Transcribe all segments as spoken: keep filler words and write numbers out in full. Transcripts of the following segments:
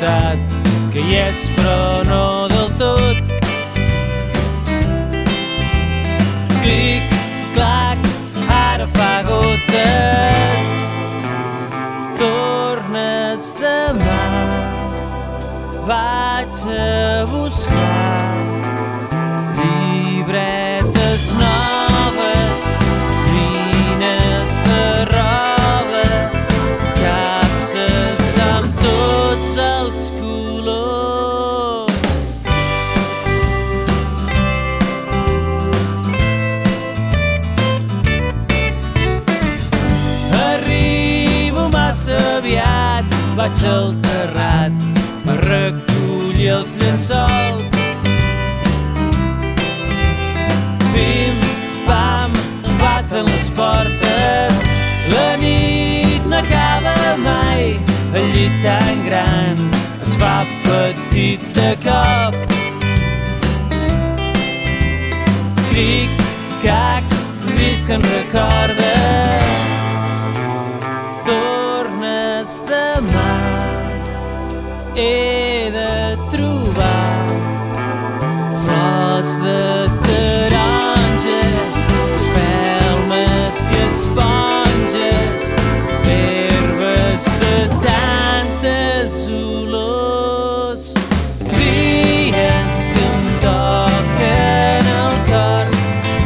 ciutat, que hi és però no del tot. Clic, clac, ara fa gotes. Tornes demà, vaig a buscar llibretes noves, mines de roba, capses amb tots els colors. Arribo massa aviat, vaig al terrat a recollir els llençols. Pim, pam, baten les portes, la nit no acaba mai, el llit tan gran es fa petit de cop. Cric, cac, gris que en recorda, tornes demà. He de trobar flors de taronja, espelmes i esponges, herbes de tantes olors. Dies que em toquen el cor,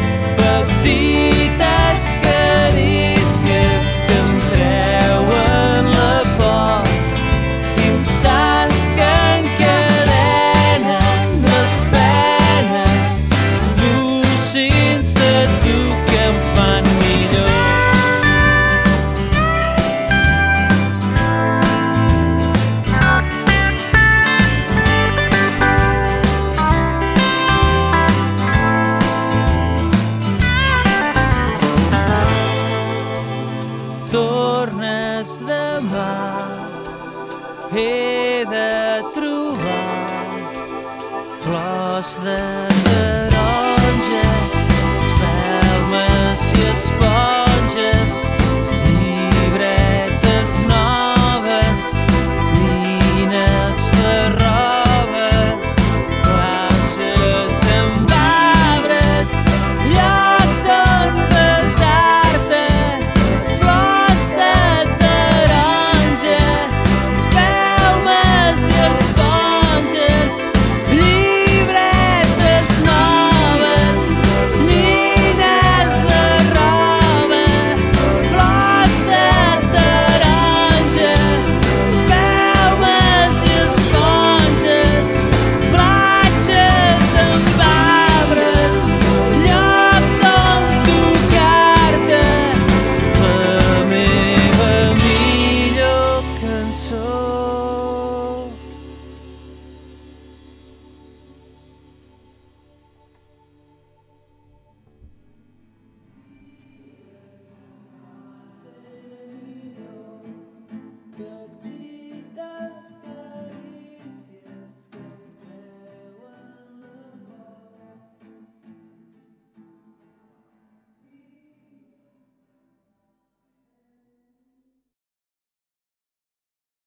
petites carícies que em treuen la por, instants que encadenen les penes, tu sense tu que em fan millor. Tornes demà, he de trobar flors de taronja, espelmes i espòs.